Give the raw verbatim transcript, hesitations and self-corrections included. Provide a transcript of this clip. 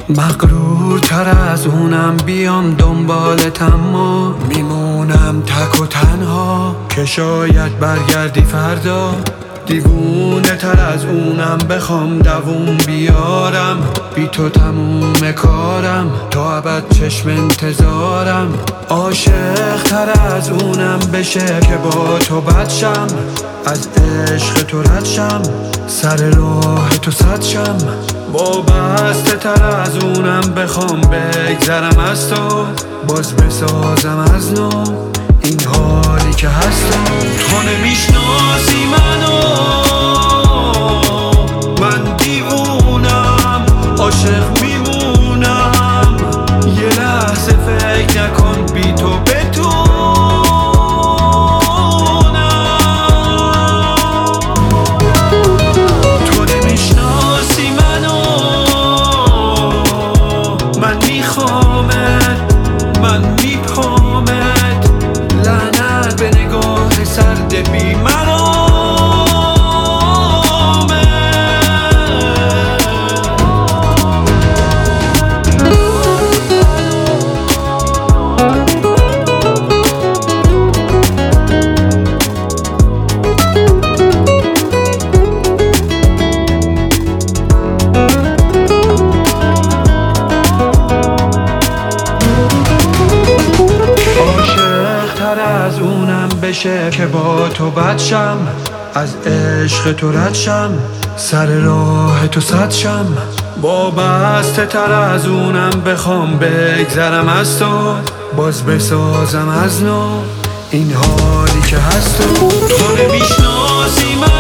مغرورتر از اونم بیام دنبالت، اما میمونم تک و تنها که شاید برگردی فردا. دیوونه تر از اونم بخوام دووم بیارم، بی تو تموم کارم، تا ابد چشم انتظارم. عاشق تر از اونم بشه که با تو بدشم، از عشق تو ردشم، سر راه تو صد شم. وابسته تر از اونم بخوام بگذرم از تو، باز بسازم از نو این حالی که هستم. تو نمیشناسی منو، من دیوونم، عاشق میمونم. یه لحظه فکر نکن بی تو بتونم. تو نمیشناسی منو، من میخوامت، من میپامت. لعنت به نگاه سرد بی مرامت. از اونم بشه که با تو بدشم، از عشق تو ردشم، سر راه تو صد شم. وابسته تر از اونم بخوام بگذرم از تو، باز بسازم از نو این حالی که هست. تو تو نمیشناسی من